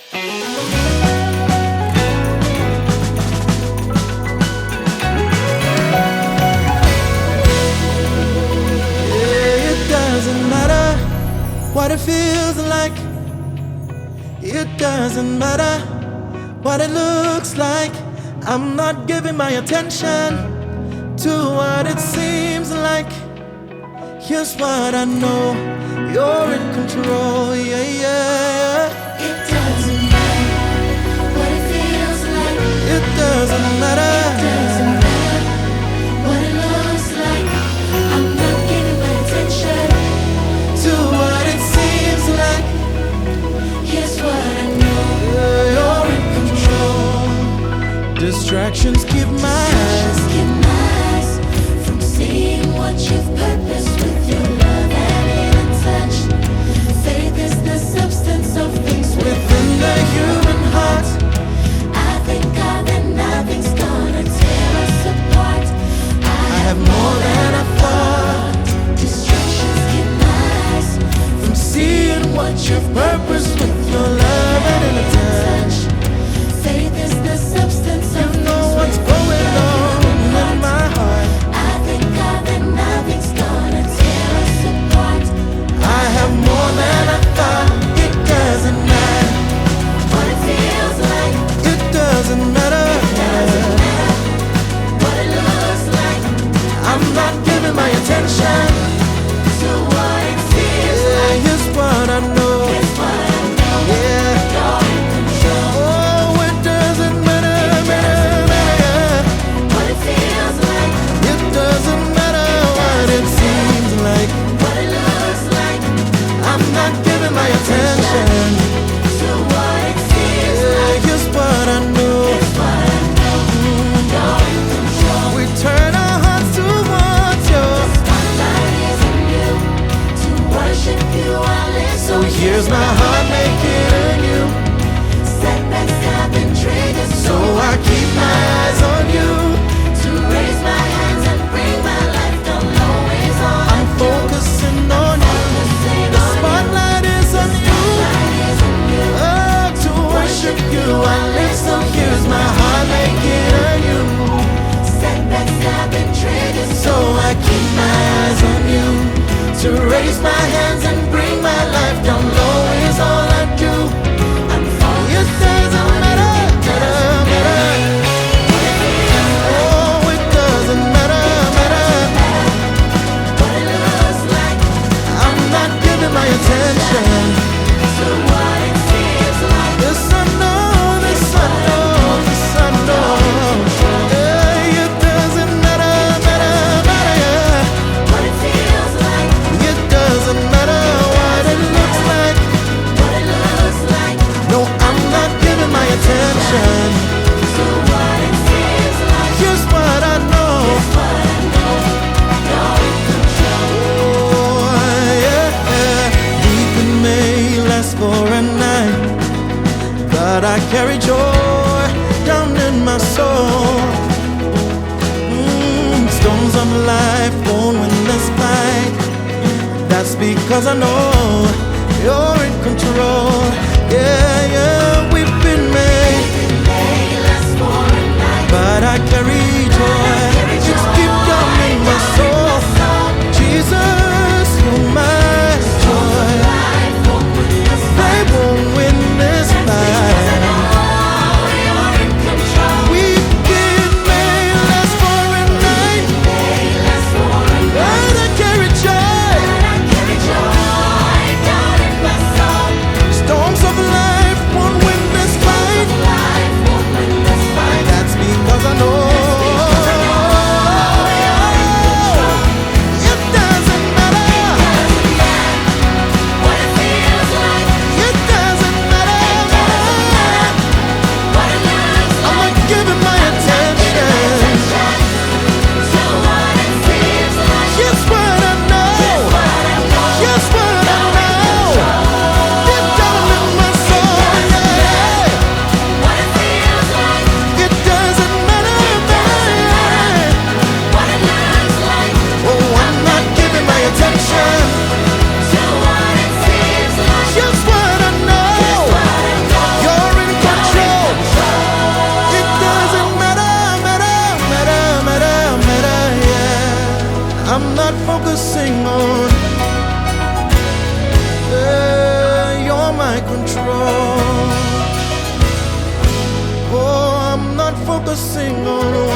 It doesn't matter what it feels like. It doesn't matter what it looks like. I'm not giving my attention to what it seems like. Here's what I know, you're in control, yeah, yeah. It doesn't matter what it feels like. It doesn't matter. It doesn't matter what it looks like. I'm not giving my attention To what it seems like. Here's what I know, You're in control. Distractions keep my eyes. just keep my eyes from seeing what you've purposed with your love and in a touch. Faith is the substance of things Within the human heart, I thank God that nothing's gonna tear us apart. I have more than I thought. Distractions keep my eyes From seeing what you've purposed with your love and in a touch. Faith is the substance of You know what's going on in my heart. I thank God that nothing's gonna tear us apart. I have more than I thought. It doesn't matter. What it feels like, It doesn't matter. doesn't matter. What it looks like, I'm not giving my attention. to what it feels like. Here's what I know. It's what I know. Yeah. You're in control. Oh, it doesn't matter. Matter. What it feels like, It doesn't matter what it seems like. what it looks like, I'm not giving my attention. to what it feels like. Here's what I know. It's what I know. You're in control. We turn our hearts towards you. Spotlight is on you. To worship you, I live. So here's my heart making you. Setbacks have been triggered, So I keep my eyes on you. to raise my hands and bring my life down low is all I'm focusing on you. The spotlight is on you. Oh, to worship you I live. So here's my heart making you. Setbacks have been triggered, So I keep my eyes on you. To raise my hands and bring my life down low is all I do. I'm It focused doesn't matter, matter. Oh, it doesn't matter. what it looks like, I'm not giving my attention. to what it feels like. This I know, this I know, this I know. Yeah, it doesn't matter, yeah. What it feels like, It doesn't matter what it looks like. what it looks like, No, I'm not giving my attention. to what it feels like. Here's what I know. What I know, you're in control. Oh, yeah. Weeping may last for a night, but I carry joy down in my soul. Storms of life won't win this fight. That's because I know you're in control. Yeah, yeah. Weeping may, May last for a night, but I carry joy. It's deep down in my soul. Jesus, you're my joy. life won't win us. They won't win this fight. You're in control. Weeping may last for a night, May last for a night, but I carry joy. but I carry joy down in my soul. focusing on. You're my control. Oh, I'm not focusing on